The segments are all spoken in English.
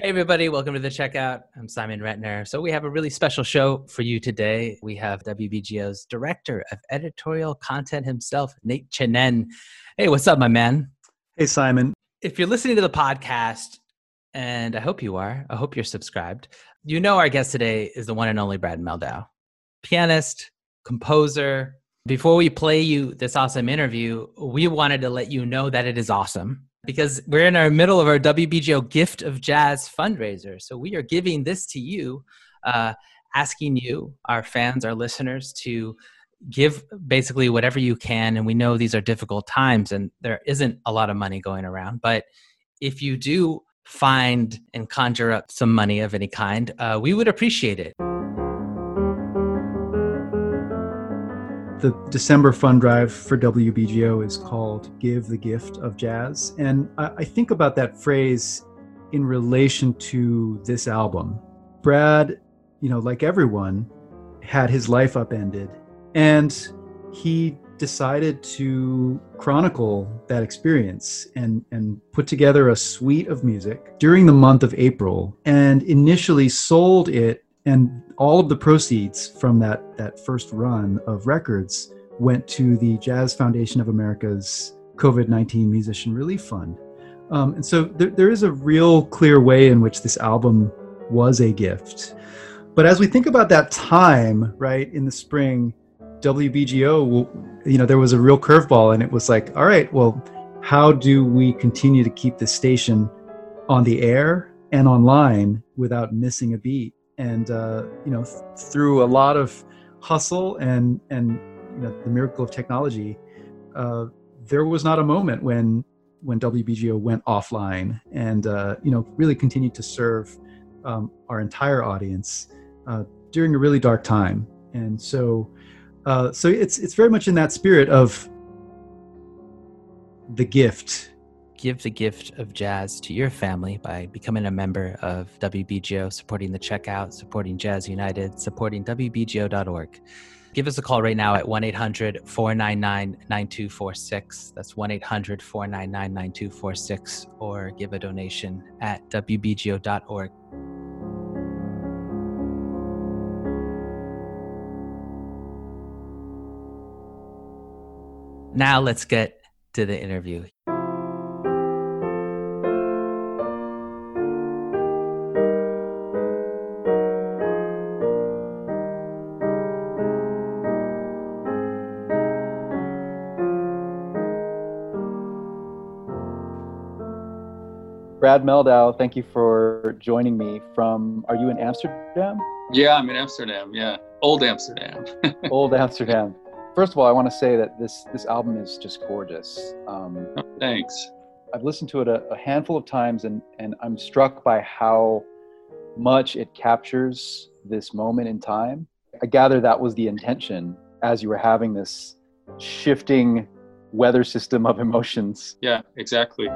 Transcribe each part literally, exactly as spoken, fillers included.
Hey, everybody. Welcome to The Checkout. I'm Simon Retner. So we have a really special show for you today. We have W B G O's Director of Editorial Content himself, Nate Chinen. Hey, what's up, my man? Hey, Simon. If you're listening to the podcast, and I hope you are, I hope you're subscribed, you know our guest today is the one and only Brad Mehldau, pianist, composer. Before we play you this awesome interview, we wanted to let you know that it is awesome, because we're in our middle of our W B G O Gift of Jazz fundraiser. So we are giving this to you, uh, asking you, our fans, our listeners, to give basically whatever you can. And we know these are difficult times and there isn't a lot of money going around. But if you do find and conjure up some money of any kind, uh, we would appreciate it. The December fund drive for W B G O is called Give the Gift of Jazz. And I, I think about that phrase in relation to this album. Brad, you know, like everyone, had his life upended. And he decided to chronicle that experience and, and put together a suite of music during the month of April, and initially sold it. And all of the proceeds from that, that first run of records went to the Jazz Foundation of America's COVID nineteen Musician Relief Fund. Um, and so there, there is a real clear way in which this album was a gift. But as we think about that time, right, in the spring, W B G O, you know, there was a real curveball, and it was like, all right, well, how do we continue to keep this station on the air and online without missing a beat? And, uh, you know, th- through a lot of hustle and, and you know, the miracle of technology, uh, there was not a moment when when W B G O went offline and, uh, you know, really continued to serve um, our entire audience uh, during a really dark time. And so uh, so it's it's very much in that spirit of the gift. Give the gift of jazz to your family by becoming a member of W B G O, supporting The Checkout, supporting Jazz United, supporting W B G O dot org. Give us a call right now at one eight hundred four nine nine nine two four six. That's one eight hundred four nine nine nine two four six, or give a donation at W B G O dot org. Now let's get to the interview. Brad Mehldau, thank you for joining me from, are you in Amsterdam? Yeah, I'm in Amsterdam, yeah. Old Amsterdam. Old Amsterdam. First of all, I want to say that this this album is just gorgeous. Um, oh, thanks. I've listened to it a, a handful of times, and, and I'm struck by how much it captures this moment in time. I gather that was the intention as you were having this shifting weather system of emotions. Yeah, exactly.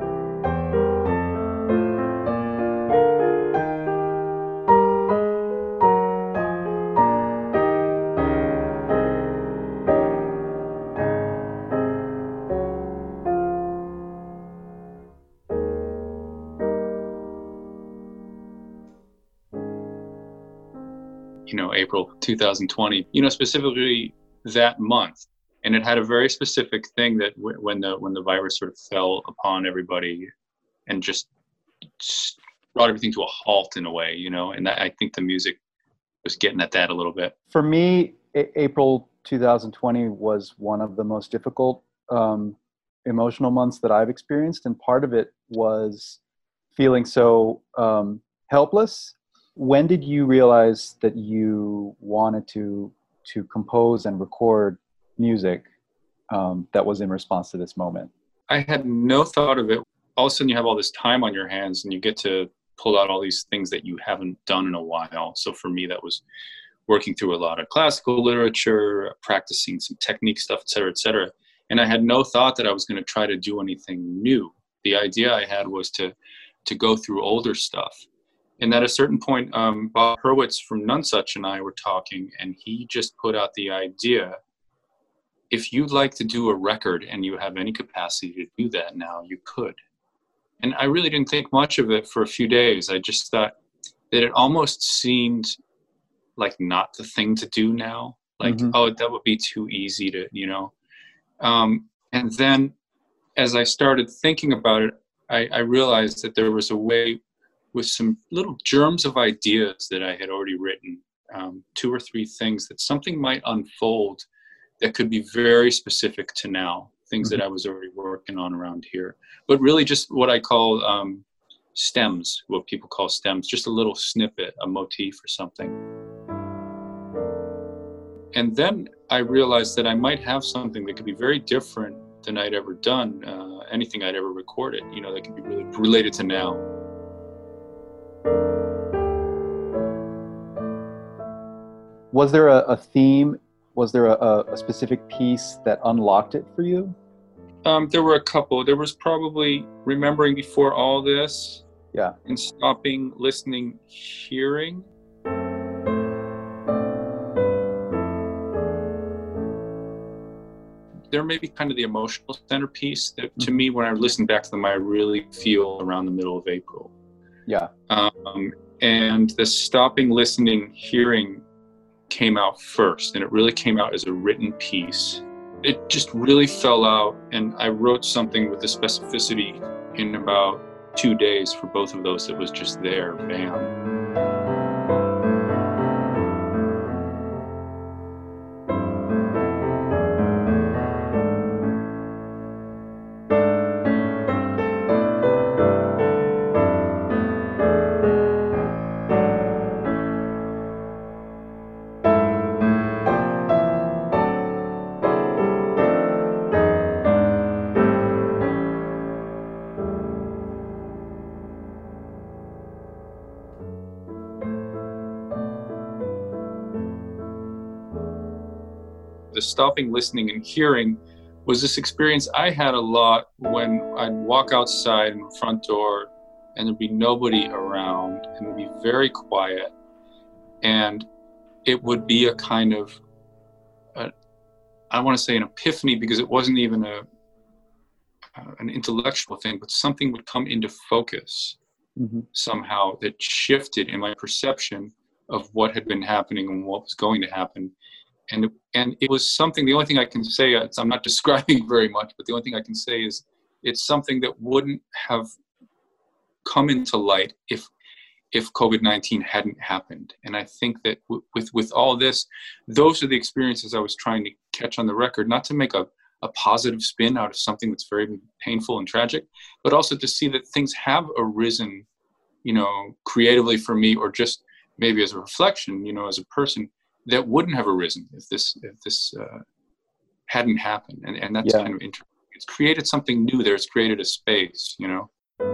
you know, April two thousand twenty, you know, specifically that month. And it had a very specific thing that w- when the when the virus sort of fell upon everybody and just, just brought everything to a halt in a way, you know, and that, I think the music was getting at that a little bit. For me, a- April two thousand twenty was one of the most difficult um, emotional months that I've experienced. And part of it was feeling so um, helpless. When did you realize that you wanted to to compose and record music um, that was in response to this moment? I had no thought of it. All of a sudden you have all this time on your hands and you get to pull out all these things that you haven't done in a while. So for me, that was working through a lot of classical literature, practicing some technique stuff, et cetera, et cetera. And I had no thought that I was going to try to do anything new. The idea I had was to to go through older stuff. And at a certain point, um, Bob Hurwitz from Nonesuch and I were talking, and he just put out the idea, if you'd like to do a record and you have any capacity to do that now, you could. And I really didn't think much of it for a few days. I just thought that it almost seemed like not the thing to do now. Like, mm-hmm. oh, that would be too easy to, you know. Um, and then as I started thinking about it, I, I realized that there was a way with some little germs of ideas that I had already written, um, two or three things, that something might unfold that could be very specific to now, things mm-hmm. that I was already working on around here. But really just what I call um, stems, what people call stems, just a little snippet, a motif or something. And then I realized that I might have something that could be very different than I'd ever done, uh, anything I'd ever recorded, you know, that could be really related to now. Was there a, a theme? Was there a, a specific piece that unlocked it for you? Um, there were a couple. There was probably Remembering Before All This. Yeah. And Stopping, Listening, Hearing. They're maybe kind of the emotional centerpiece that, mm-hmm. to me, when I listen back to them, I really feel around the middle of April. Yeah. Um, and the Stopping, Listening, Hearing came out first, and it really came out as a written piece. It just really fell out, and I wrote something with the specificity in about two days for both of those that was just there, bam. The Stopping, Listening, and Hearing was this experience I had a lot when I'd walk outside in the front door and there'd be nobody around and it'd be very quiet, and it would be a kind of, a, I want to say an epiphany, because it wasn't even a uh, an intellectual thing, but something would come into focus mm-hmm. somehow that shifted in my perception of what had been happening and what was going to happen. And and it was something, the only thing I can say, I'm not describing very much, but the only thing I can say is it's something that wouldn't have come into light if if COVID nineteen hadn't happened. And I think that w- with, with all this, those are the experiences I was trying to catch on the record, not to make a, a positive spin out of something that's very painful and tragic, but also to see that things have arisen, you know, creatively for me, or just maybe as a reflection, you know, as a person, that wouldn't have arisen if this if this uh, hadn't happened. And, and that's yeah. kind of interesting. It's created something new there. It's created a space, you know.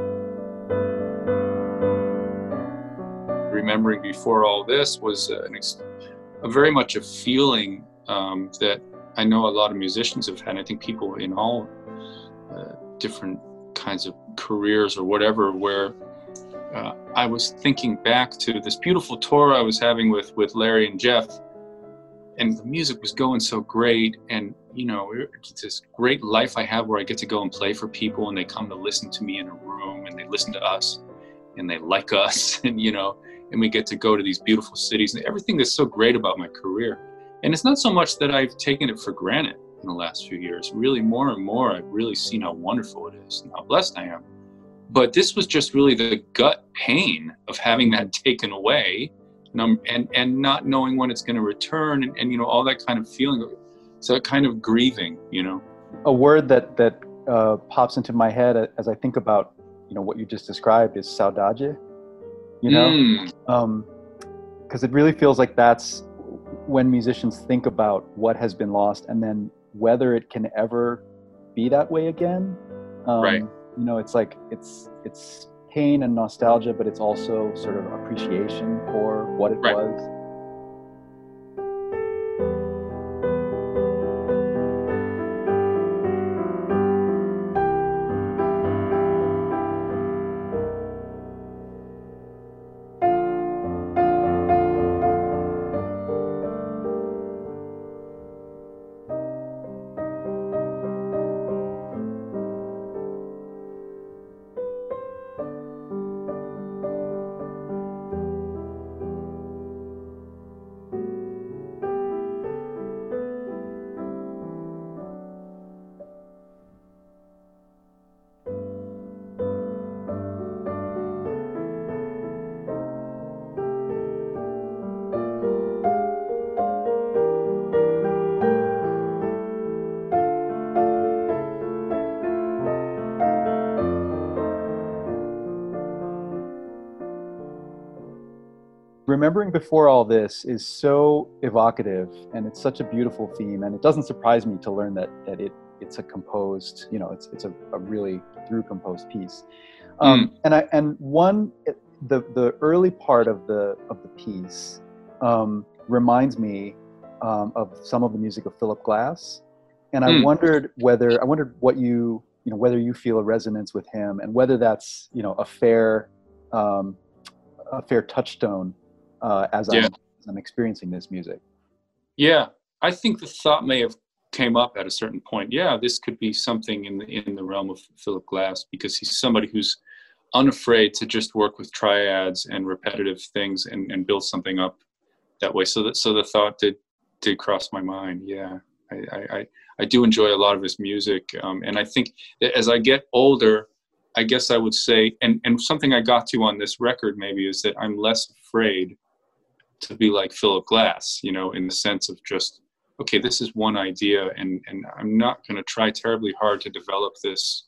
Remembering Before All This was uh, an ex- a very much a feeling um, that I know a lot of musicians have had. I think people in all uh, different kinds of careers or whatever, where Uh, I was thinking back to this beautiful tour I was having with, with Larry and Jeff, and the music was going so great, and you know, it's this great life I have where I get to go and play for people, and they come to listen to me in a room, and they listen to us, and they like us, and you know, and we get to go to these beautiful cities, and everything that's so great about my career. And it's not so much that I've taken it for granted in the last few years. Really, more and more, I've really seen how wonderful it is and how blessed I am. But this was just really the gut pain of having that taken away, and um, and, and not knowing when it's going to return, and, and you know, all that kind of feeling. So kind of grieving, you know. A word that that uh, pops into my head as I think about, you know, what you just described is saudade. You know, mm. um, because it really feels like that's when musicians think about what has been lost, and then whether it can ever be that way again. Um, right. You know, it's like it's it's pain and nostalgia, but it's also sort of appreciation for what it right. was. Remembering Before All This is so evocative, and it's such a beautiful theme, and it doesn't surprise me to learn that that it it's a composed, you know, it's it's a, a really through composed piece. Um, mm. And I and one the the early part of the of the piece um, reminds me um, of some of the music of Philip Glass, and I mm. wondered whether I wondered what you you know whether you feel a resonance with him, and whether that's you know a fair um, a fair touchstone. Uh, as, yeah. I'm, as I'm experiencing this music. Yeah, I think the thought may have came up at a certain point. Yeah, this could be something in the in the realm of Philip Glass, because he's somebody who's unafraid to just work with triads and repetitive things and, and build something up that way. So that so the thought did did cross my mind. Yeah, I I, I do enjoy a lot of his music, um, and I think that as I get older, I guess I would say, and and something I got to on this record maybe is that I'm less afraid to be like Philip Glass, you know, in the sense of just, okay, this is one idea, and, and I'm not going to try terribly hard to develop this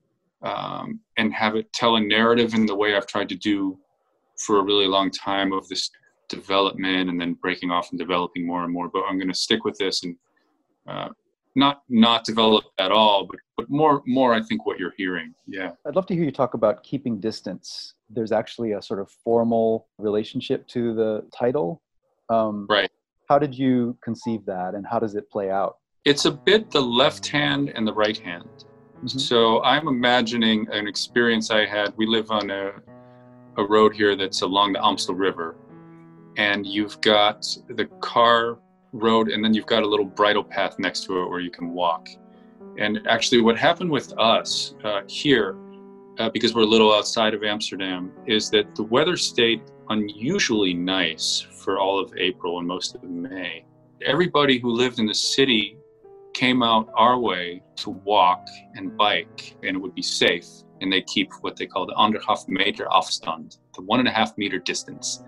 um, and have it tell a narrative in the way I've tried to do for a really long time of this development and then breaking off and developing more and more. But I'm going to stick with this and uh, not not develop at all, but but more more I think what you're hearing. Yeah. I'd love to hear you talk about keeping distance. There's actually a sort of formal relationship to the title. Um, right. How did you conceive that, and how does it play out? It's a bit the left hand and the right hand. Mm-hmm. So I'm imagining an experience I had. We live on a a road here that's along the Amstel River, and you've got the car road, and then you've got a little bridle path next to it where you can walk. And actually what happened with us uh, here, uh, because we're a little outside of Amsterdam, is that the weather stayed unusually nice for all of April and most of May. Everybody who lived in the city came out our way to walk and bike, and it would be safe, and they keep what they call the anderhalf meter afstand, the one and a half meter distance.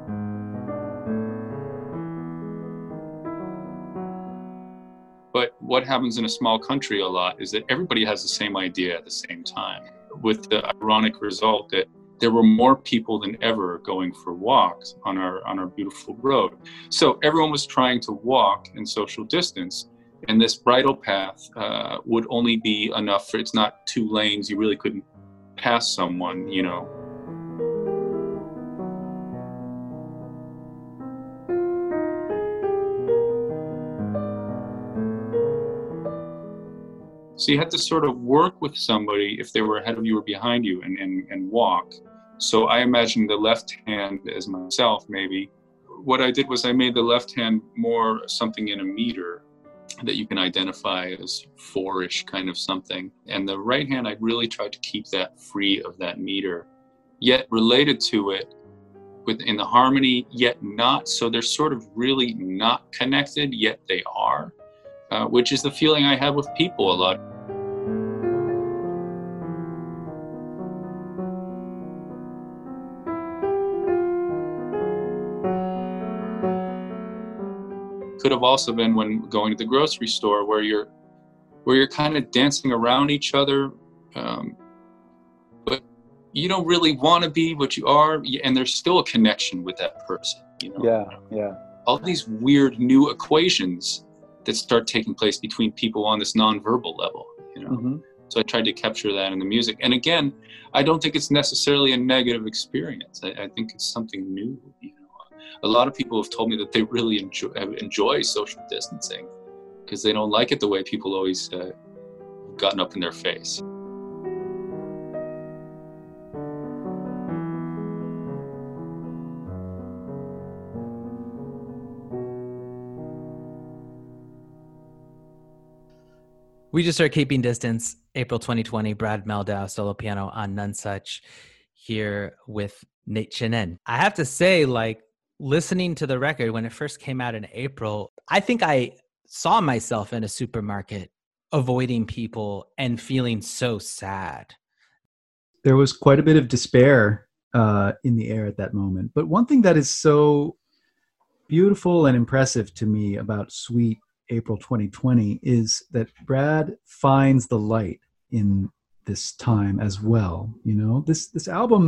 But what happens in a small country a lot is that everybody has the same idea at the same time, with the ironic result that there were more people than ever going for walks on our on our beautiful road. So everyone was trying to walk in social distance, and this bridle path uh, would only be enough for, it's not two lanes, you really couldn't pass someone, you know. So you had to sort of work with somebody if they were ahead of you or behind you, and, and, and walk. So I imagine the left hand as myself, maybe. What I did was I made the left hand more something in a meter that you can identify as four-ish kind of something. And the right hand, I really tried to keep that free of that meter, yet related to it within the harmony, yet not. So they're sort of really not connected, yet they are. Uh, which is the feeling I have with people a lot. Could have also been when going to the grocery store, where you're, where you're kind of dancing around each other, um, but you don't really want to be, but you are, and there's still a connection with that person. You know? Yeah, yeah. All these weird new equations that start taking place between people on this nonverbal level, you know. Mm-hmm. So I tried to capture that in the music. And again, I don't think it's necessarily a negative experience. I, I think it's something new. You know, a lot of people have told me that they really enjoy enjoy social distancing because they don't like it the way people always uh, gotten up in their face. We just are Keeping Distance, April twenty twenty, Brad Mehldau, solo piano on Nonesuch, here with Nate Chinen. I have to say, like, listening to the record when it first came out in April, I think I saw myself in a supermarket avoiding people and feeling so sad. There was quite a bit of despair uh, in the air at that moment. But one thing that is so beautiful and impressive to me about Sweet April twenty twenty is that Brad finds the light in this time as well. You know, this this album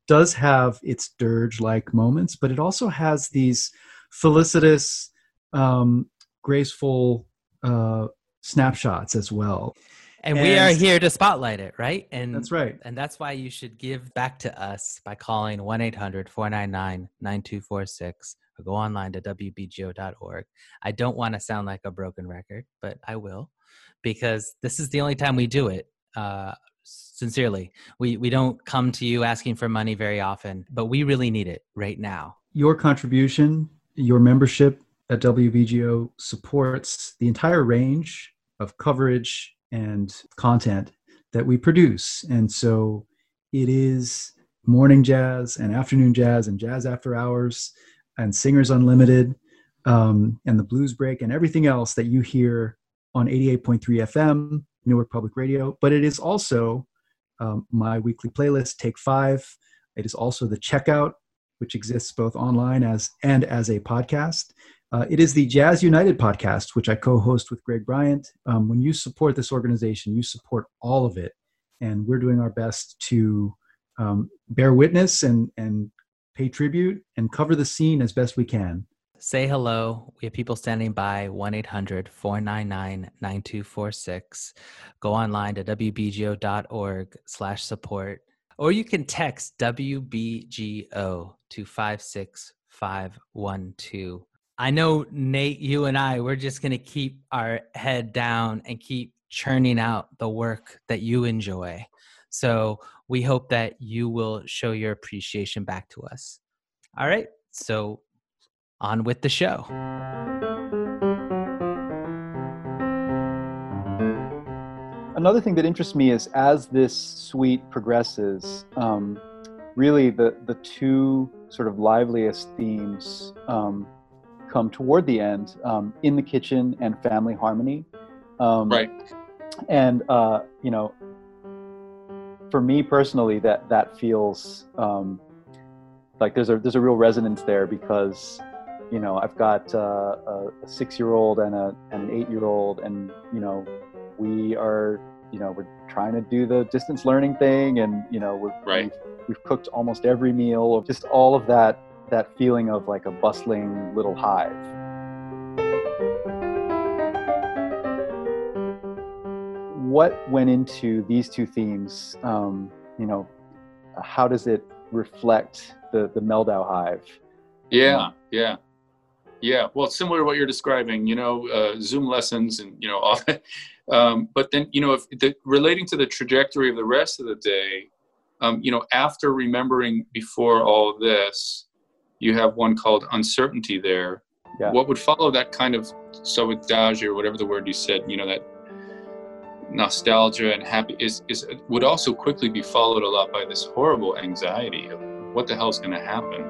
does have its dirge-like moments, but it also has these felicitous, um, graceful uh, snapshots as well. And, and we are here to spotlight it, right? And that's right. And that's why you should give back to us by calling one eight hundred four nine nine nine two four six or go online to W B G O dot org. I don't want to sound like a broken record, but I will, because this is the only time we do it. Uh, sincerely, we, we don't come to you asking for money very often, but we really need it right now. Your contribution, your membership at W B G O supports the entire range of coverage and content that we produce. And so it is morning jazz and afternoon jazz and jazz after hours and Singers Unlimited um, and the Blues Break and everything else that you hear on eighty-eight point three F M, Newark Public Radio. But it is also um, my weekly playlist, Take Five. It is also the Checkout, which exists both online as and as a podcast. Uh, it is the Jazz United podcast, which I co-host with Greg Bryant. Um, when you support this organization, you support all of it. And we're doing our best to um, bear witness and, and pay tribute and cover the scene as best we can. Say hello. We have people standing by. One eight hundred four nine nine nine two four six. Go online to W B G O dot org slash support. Or you can text W B G O to five six five one two. I know, Nate, you and I, we're just going to keep our head down and keep churning out the work that you enjoy. So we hope that you will show your appreciation back to us. All right. So on with the show. Another thing that interests me is as this suite progresses, um, really the, the two sort of liveliest themes um, come toward the end, um, In the Kitchen and Family Harmony. Um, right. And, uh, you know, for me personally, that, that feels um, like there's a, there's a real resonance there because, you know, I've got uh, a, a six-year-old and, a, and an eight-year-old and, you know, we are, you know, we're trying to do the distance learning thing and, you know, we're, right. we've, we've cooked almost every meal, of just all of that, that feeling of like a bustling little hive. What went into these two themes? Um, you know, how does it reflect the, the Meldau hive? Yeah, yeah. Yeah, well, it's similar to what you're describing, you know, uh, Zoom lessons and, you know, all that. Um, but then, you know, if the, relating to the trajectory of the rest of the day, um, you know, after remembering before all of this, you have one called Uncertainty there. Yeah. What would follow that kind of saudade or whatever the word you said, you know, that nostalgia and happy is, is would also quickly be followed a lot by this horrible anxiety of what the hell's going to happen.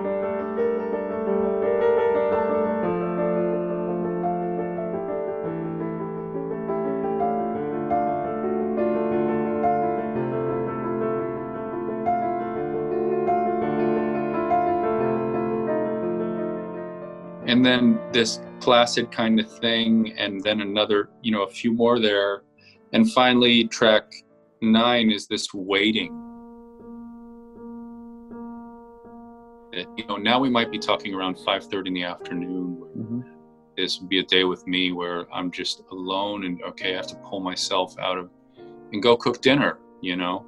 And then this placid kind of thing, and then another, you know, a few more there. And finally, track nine is this waiting. You know, now we might be talking around five thirty in the afternoon. Mm-hmm. This would be a day with me where I'm just alone and, okay, I have to pull myself out of and go cook dinner, you know.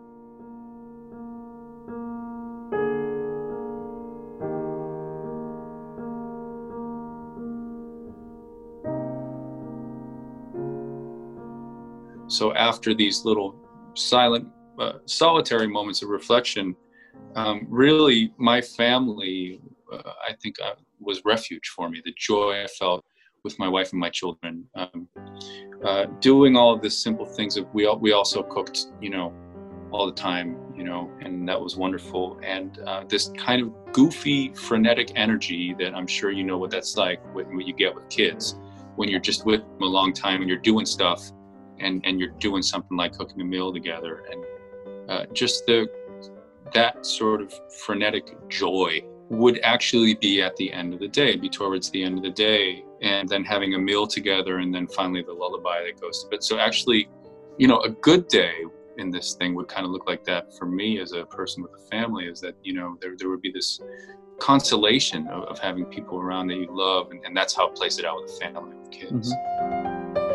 So after these little silent, uh, solitary moments of reflection, um, really my family, uh, I think uh, was refuge for me. The joy I felt with my wife and my children, um, uh, doing all of this simple things that we we also cooked, you know, all the time, you know, and that was wonderful. And uh, this kind of goofy, frenetic energy that I'm sure you know what that's like, what, what you get with kids when you're just with them a long time and you're doing stuff. And, and you're doing something like cooking a meal together, and uh, just the that sort of frenetic joy would actually be at the end of the day, be towards the end of the day, and then having a meal together, and then finally the lullaby that goes to bed. So actually, you know, a good day in this thing would kind of look like that for me as a person with a family, is that, you know, there, there would be this consolation of, of having people around that you love, and, and that's how it plays it out with a family, with kids. Mm-hmm.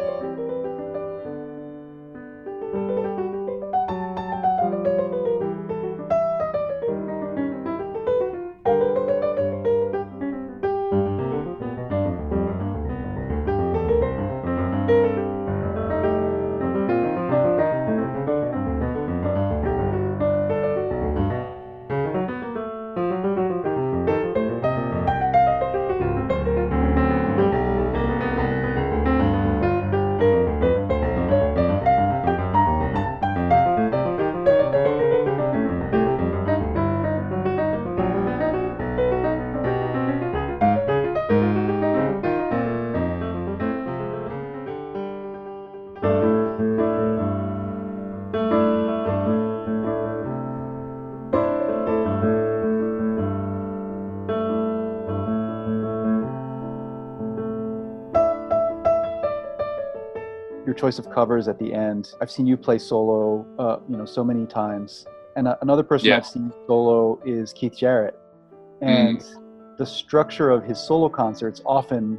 Your choice of covers at the end. I've seen you play solo, uh, you know, so many times. And uh, another person yeah. I've seen solo is Keith Jarrett. And mm. the structure of his solo concerts often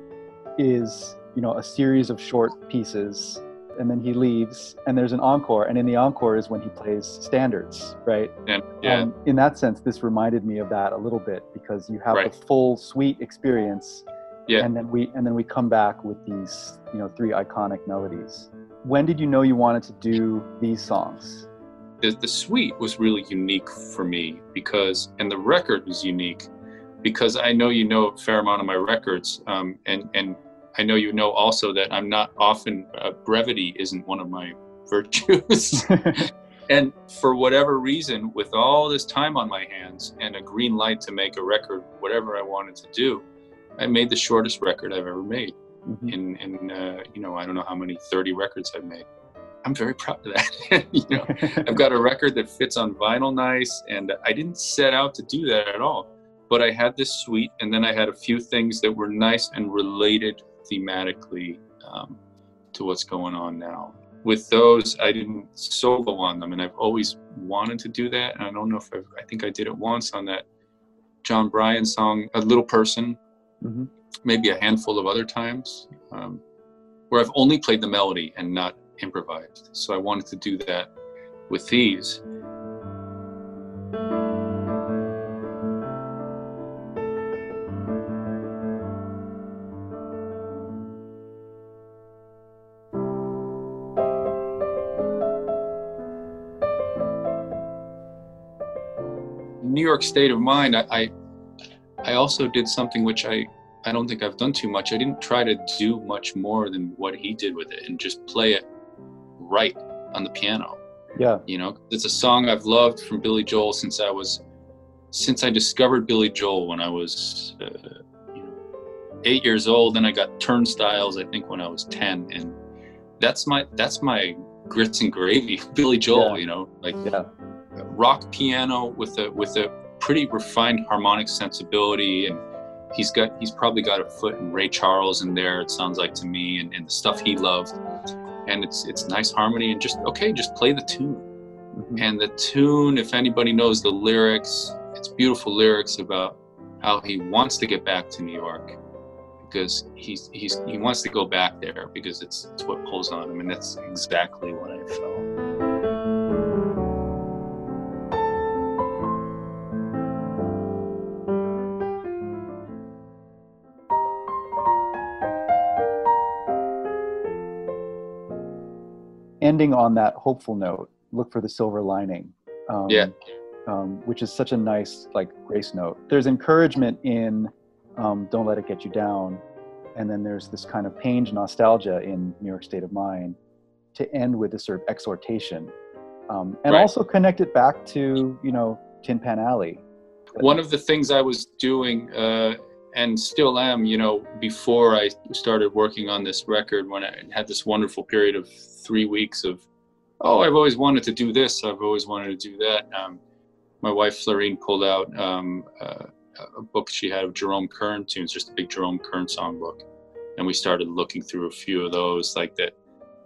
is, you know, a series of short pieces, and then he leaves, and there's an encore. And in the encore is when he plays standards, right? And, yeah. Um, in that sense, this reminded me of that a little bit, because you have right. the full suite experience. Yeah. And then we and then we come back with these, you know, three iconic melodies. When did you know you wanted to do these songs? The, the suite was really unique for me because, and the record was unique because I know you know a fair amount of my records, um, and and I know you know also that I'm not often uh, brevity isn't one of my virtues. And for whatever reason, with all this time on my hands and a green light to make a record, whatever I wanted to do, I made the shortest record I've ever made. Mm-hmm. In, in uh, you know, I don't know how many thirty records I've made. I'm very proud of that. You know, I've got a record that fits on vinyl nice, and I didn't set out to do that at all. But I had this suite, and then I had a few things that were nice and related thematically um, to what's going on now. With those, I didn't solo on them, and I've always wanted to do that. And I don't know if I've, I think I did it once on that John Bryan song, A Little Person. Mm-hmm. Maybe a handful of other times um, where I've only played the melody and not improvised. So I wanted to do that with these. New York State of Mind, I, I I also did something which I, I don't think I've done too much. I didn't try to do much more than what he did with it and just play it right on the piano. Yeah. You know, it's a song I've loved from Billy Joel since I was, since I discovered Billy Joel when I was uh, you know, eight years old. Then I got Turnstiles, I think, when I was ten. And that's my, that's my grits and gravy, Billy Joel, yeah. you know, like yeah. rock piano with a, with a, pretty refined harmonic sensibility, and he's got he's probably got a foot in Ray Charles in there, it sounds like to me, and, and the stuff he loved. And it's it's nice harmony, and just okay just play the tune. Mm-hmm. And the tune, if anybody knows the lyrics, it's beautiful lyrics about how he wants to get back to New York because he's he's he wants to go back there because it's it's what pulls on him, and that's exactly what I felt. Ending on that hopeful note, look for the silver lining. Um, yeah. Um, which is such a nice, like, grace note. There's encouragement in um, Don't Let It Get You Down. And then there's this kind of pained nostalgia in New York State of Mind to end with this sort of exhortation. Um, and right. also connect it back to, you know, Tin Pan Alley. One of the things I was doing, uh, and still am, you know, before I started working on this record, when I had this wonderful period of three weeks of, oh, I've always wanted to do this, I've always wanted to do that. Um, my wife, Florine, pulled out um, uh, a book she had of Jerome Kern tunes, just a big Jerome Kern songbook. And we started looking through a few of those, like that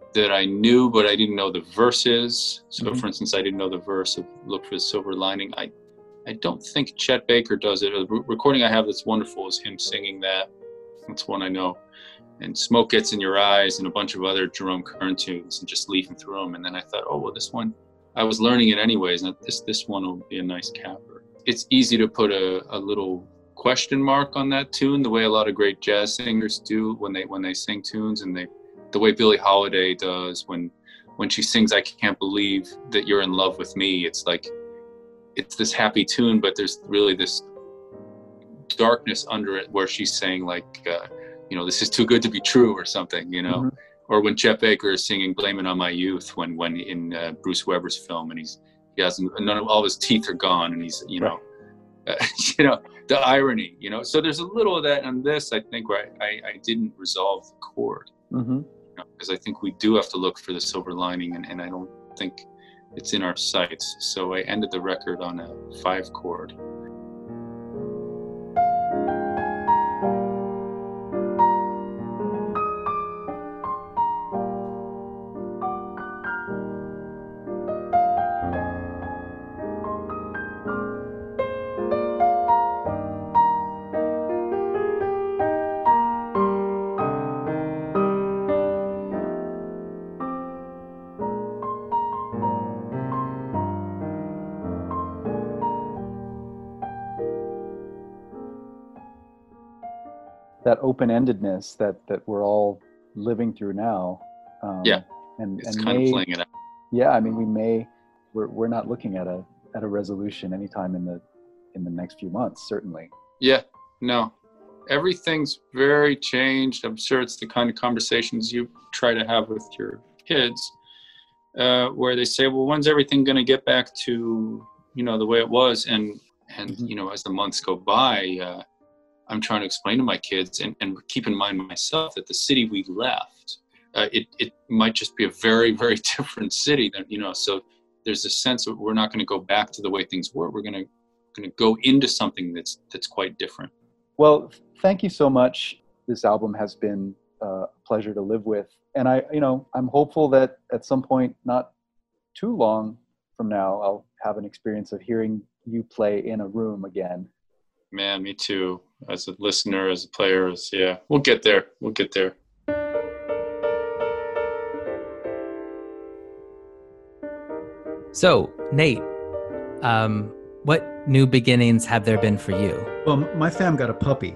that I knew, but I didn't know the verses. So Mm-hmm. for instance, I didn't know the verse of Look for the Silver Lining. I, I don't think Chet Baker does it. The recording I have that's wonderful is him singing that. That's one I know. And Smoke Gets in Your Eyes and a bunch of other Jerome Kern tunes, and just leafing through them. And then I thought, oh, well, this one, I was learning it anyways, and this this one will be a nice capper. It's easy to put a, a little question mark on that tune, the way a lot of great jazz singers do when they when they sing tunes, and they the way Billie Holiday does when when she sings I Can't Believe That You're in Love with Me. It's like, it's this happy tune, but there's really this darkness under it where she's saying like, uh, you know, this is too good to be true or something, you know. Mm-hmm. Or when Chet Baker is singing Blame It on My Youth, when when in uh, Bruce Weber's film, and he's he has none of all his teeth are gone, and he's, you know, right. uh, you know, the irony, you know. So there's a little of that on this, I think, where I, I, I didn't resolve the chord, because mm-hmm. you know, I think we do have to look for the silver lining, and, and I don't think it's in our sights. So I ended the record on a five chord. That open-endedness that that we're all living through now. Um, yeah, and it's and kind may, of playing it out. Yeah, I mean, we may we're we're not looking at a at a resolution anytime in the in the next few months, certainly. Yeah, no, everything's very changed. I'm sure it's the kind of conversations you try to have with your kids, uh, where they say, "Well, when's everything going to get back to, you know, the way it was?" And and mm-hmm. you know, as the months go by. Uh, I'm trying to explain to my kids and, and keep in mind myself that the city we left, uh, it, it might just be a very, very different city than, you know, so there's a sense that we're not going to go back to the way things were. We're going to going to go into something that's that's quite different. Well, thank you so much. This album has been uh, a pleasure to live with. And I, you know, I'm hopeful that at some point, not too long from now, I'll have an experience of hearing you play in a room again. Man, me too. As a listener, as a player, as, yeah, we'll get there. We'll get there. So, Nate, um, what new beginnings have there been for you? Well, my fam got a puppy,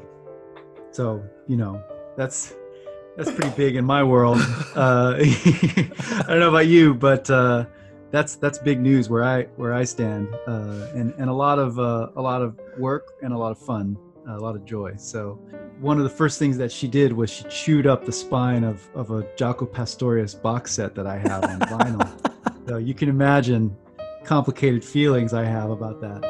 so you know that's that's pretty big in my world. Uh, I don't know about you, but uh, that's that's big news where I where I stand, uh, and and a lot of uh, a lot of work and a lot of fun, a lot of joy. So one of the first things that she did was she chewed up the spine of of a Jaco Pastorius box set that I have on vinyl. So you can imagine complicated feelings I have about that.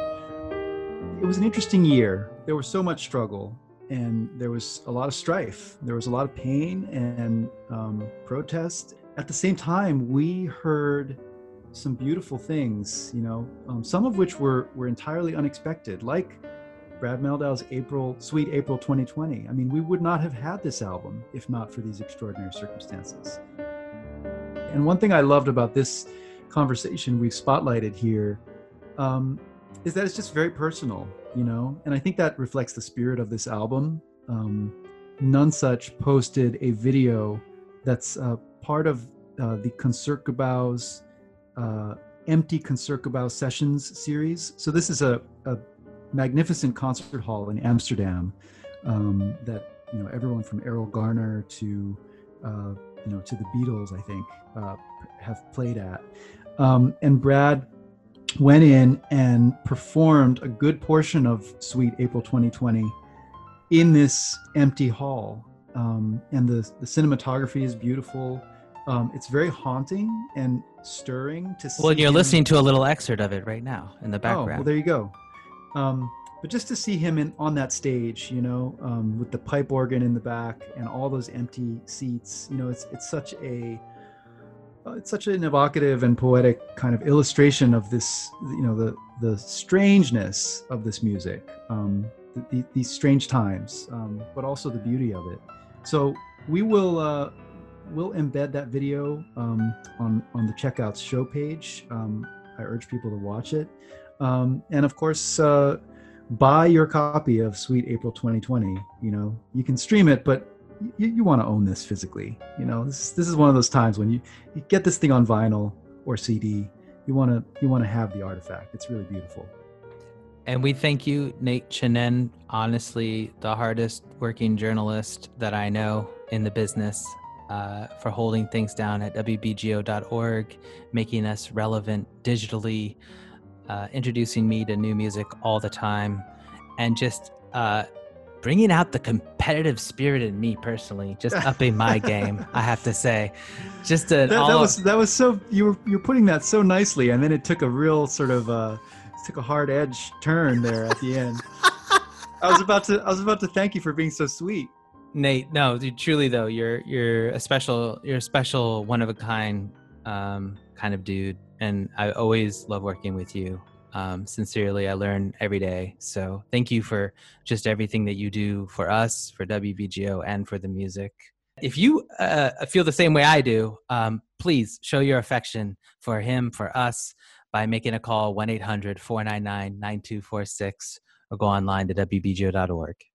It was an interesting year. There was so much struggle, and there was a lot of strife. There was a lot of pain and um, protest. At the same time, we heard some beautiful things, you know, um, some of which were, were entirely unexpected, like Brad Meldau's April, Sweet April twenty twenty. I mean, we would not have had this album if not for these extraordinary circumstances. And one thing I loved about this conversation we've spotlighted here um, is that it's just very personal, you know, and I think that reflects the spirit of this album. Um, Nonesuch posted a video that's uh, part of uh, the Concertgebouw's uh, Empty Concertgebouw Sessions series. So this is a, a magnificent concert hall in Amsterdam um, that, you know, everyone from Errol Garner to, uh, you know, to the Beatles, I think, uh, have played at. Um, and Brad went in and performed a good portion of Sweet April twenty twenty in this empty hall. Um, and the, the cinematography is beautiful. Um, it's very haunting and stirring to see. Well, you're him. listening to a little excerpt of it right now in the background. Oh, well, there you go. Um, but just to see him in on that stage, you know, um, with the pipe organ in the back and all those empty seats, you know, it's it's such a uh, it's such an evocative and poetic kind of illustration of this, you know, the the strangeness of this music, um, the, the, these strange times, um, but also the beauty of it. So we will uh, we'll embed that video um, on on the Checkouts show page. Um, I urge people to watch it, um, and of course, uh, buy your copy of Sweet April twenty twenty. You know, you can stream it, but you, you want to own this physically. You know, this this is one of those times when you, you get this thing on vinyl or C D. You want to you want to have the artifact. It's really beautiful. And we thank you, Nate Chinen, honestly, the hardest working journalist that I know in the business, uh, for holding things down at W B G O dot org, making us relevant digitally, uh, introducing me to new music all the time, and just uh, bringing out the competitive spirit in me personally, just upping my game, I have to say. Just an that, all- that was that was so you were you're putting that so nicely, and then it took a real sort of uh, took a hard edge turn there at the end. I was about to I was about to thank you for being so sweet. Nate, no, dude, truly though, you're you're a special, you're a special, one of a kind, um, kind of dude, and I always love working with you. Um, sincerely, I learn every day. So thank you for just everything that you do for us, for W B G O, and for the music. If you uh, feel the same way I do, um, please show your affection for him, for us, by making a call one eight hundred four nine nine nine two four six or go online to W B G O dot org.